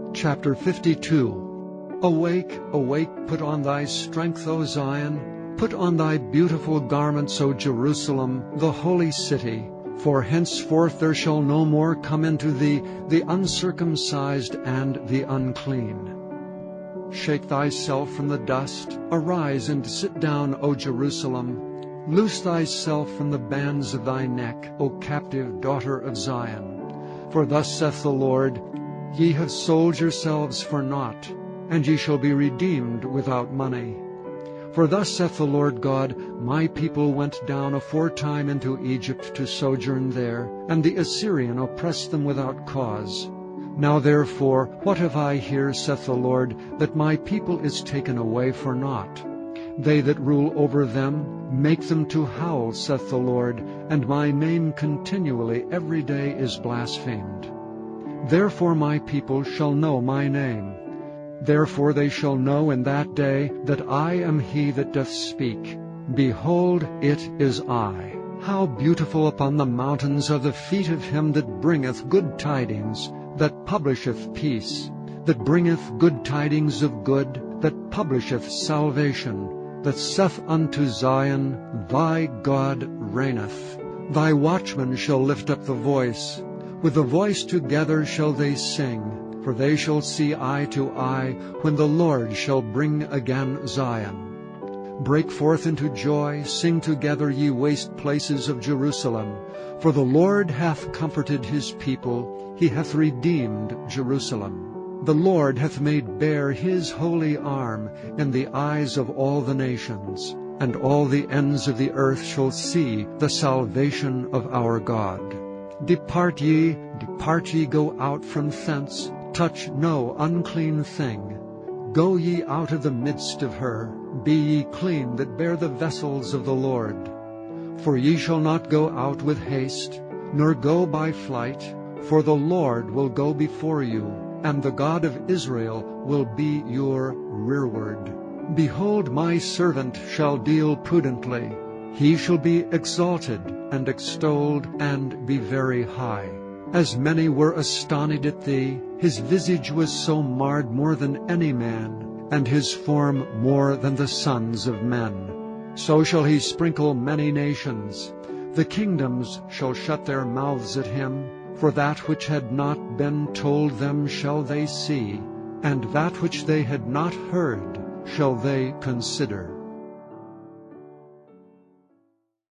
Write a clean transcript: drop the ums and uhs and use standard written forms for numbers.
Chapter 52. Awake, awake, put on thy strength, O Zion. Put on thy beautiful garments, O Jerusalem, the holy city. For henceforth there shall no more come into thee the uncircumcised and the unclean. Shake thyself from the dust. Arise and sit down, O Jerusalem. Loose thyself from the bands of thy neck, O captive daughter of Zion. For thus saith the Lord, Ye have sold yourselves for naught, and ye shall be redeemed without money. For thus saith the Lord God, My people went down aforetime into Egypt to sojourn there, and the Assyrian oppressed them without cause. Now therefore, what have I here, saith the Lord, that my people is taken away for naught? They that rule over them make them to howl, saith the Lord, and my name continually every day is blasphemed. Therefore my people shall know my name. Therefore they shall know in that day that I am he that doth speak. Behold, it is I. How beautiful upon the mountains are the feet of him that bringeth good tidings, that publisheth peace, that bringeth good tidings of good, that publisheth salvation, that saith unto Zion, Thy God reigneth. Thy watchmen shall lift up the voice. With the voice together shall they sing, for they shall see eye to eye, when the Lord shall bring again Zion. Break forth into joy, sing together, ye waste places of Jerusalem. For the Lord hath comforted his people, he hath redeemed Jerusalem. The Lord hath made bare his holy arm in the eyes of all the nations, and all the ends of the earth shall see the salvation of our God. Depart ye, go out from thence, touch no unclean thing. Go ye out of the midst of her, be ye clean that bear the vessels of the Lord. For ye shall not go out with haste, nor go by flight, for the Lord will go before you, and the God of Israel will be your rearward. Behold, my servant shall deal prudently. He shall be exalted and extolled and be very high. As many were astonished at thee, his visage was so marred more than any man, and his form more than the sons of men. So shall he sprinkle many nations. The kingdoms shall shut their mouths at him, for that which had not been told them shall they see, and that which they had not heard shall they consider.